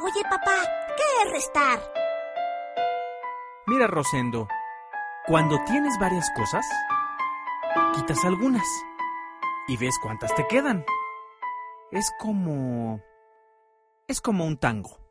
Oye, papá, ¿qué es restar? Mira, Rosendo, cuando tienes varias cosas, quitas algunas y ves cuántas te quedan. Es como un tango.